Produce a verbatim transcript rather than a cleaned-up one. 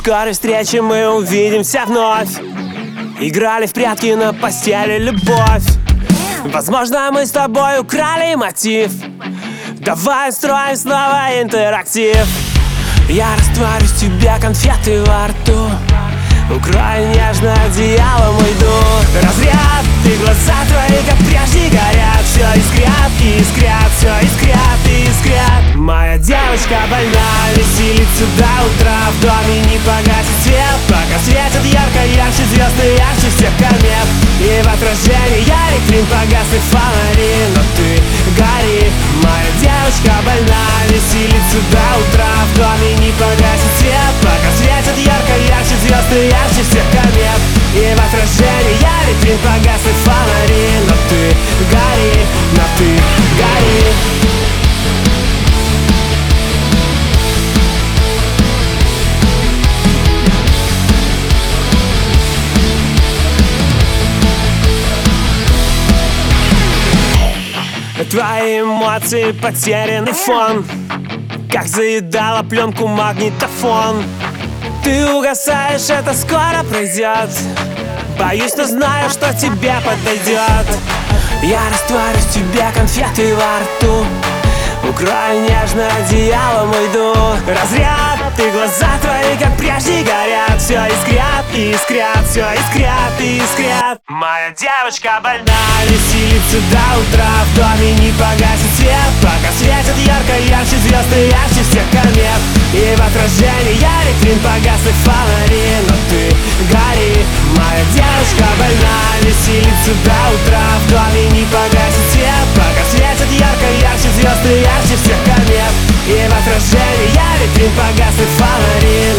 скорой встрече мы увидимся вновь. Играли в прятки на постели, любовь. Возможно, мы с тобой украли мотив. Давай устроим снова интерактив. Я растворюсь в тебе конфеты во рту, укрою нежное одеялом уйду. Разряд, и глаза твои, как прежде, горят. Все искрят, искрят, все искрят, искрят. Моя девочка больна, веселится до утра. В доме не погасит свет, пока светит ярко, ярче звезды, ярче всех комет. И в отражении электрин погаснет фонари, но ты гори. Моя девочка больна, веселится до утра. В доме не погасит свет, пока светит ярко, ярче звезды, ярче всех комет. И в отражении электрин погаснет фонари, но ты гори, но ты гори. Твои эмоции потерянный фон, как заедала пленку магнитофон. Ты угасаешь, это скоро пройдет. Боюсь, но знаю, что тебе подойдет. Я растворюсь в тебе конфеты во рту, укрою нежно одеялом уйду. Разряд, и глаза твои, как прежде, горят. Все искрят, искрят, все искрят, искрят. Моя девочка больна, веселится до утра. В доме не погасит свет, пока светит ярко, ярче звезды, ярче всех комет. И в отражении электрин погаснет фонари, но ты гори. Моя девочка больна, веселится до утра. В доме не погасит свет, пока светит ярко, ярче звезды, ярче всех комет. И в отражении электрин погаснет фонари,